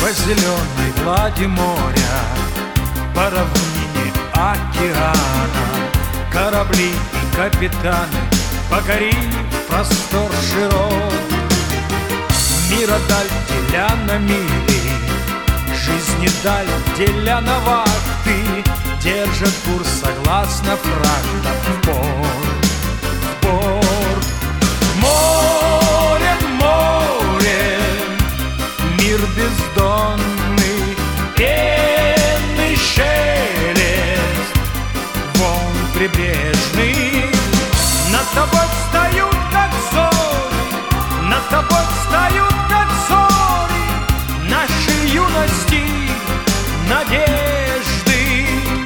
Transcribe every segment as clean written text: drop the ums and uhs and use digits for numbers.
по зеленой глади моря, по равнине океана. Корабли и капитаны покорив простор широт. Мира даль деля на мили, жизни даль деля на вахты, держат курс согласно фрактам в порт, в порт. Море, море, мир бездонный, пенный шелест волн прибрежный. Над тобой встают, как зори, над тобой встают, как зори нашей юности надежды.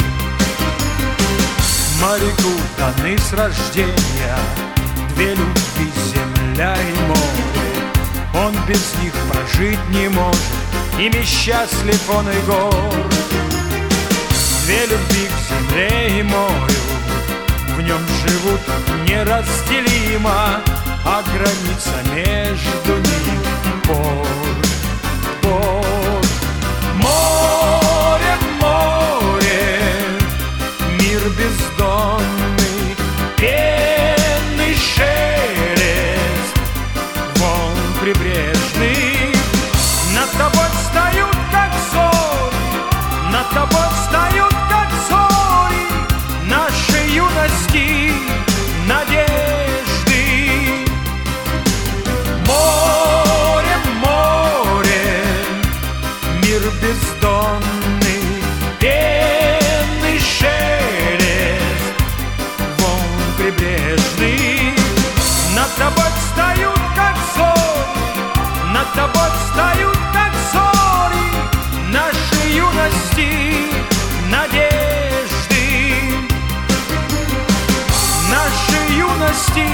Моряку даны с рождения две любви, земля и море. Он без них прожить не может, ими счастлив он и горд. Две любви к земле и морю, в нем живут неразделимо, а граница между ними порт, порт. Море, море, мир бездонный, пенный шелест волн прибрежный. Над тобой встают, как зори, над тобой встают, как зори нашей юности надежды. Море, море, мир бездонный, пенный шелест волн прибрежный. Над тобой встают, как зори, над тобой встают, как зори нашей юности надежды, нашей юности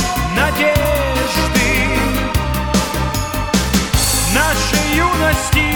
надежды, нашей юности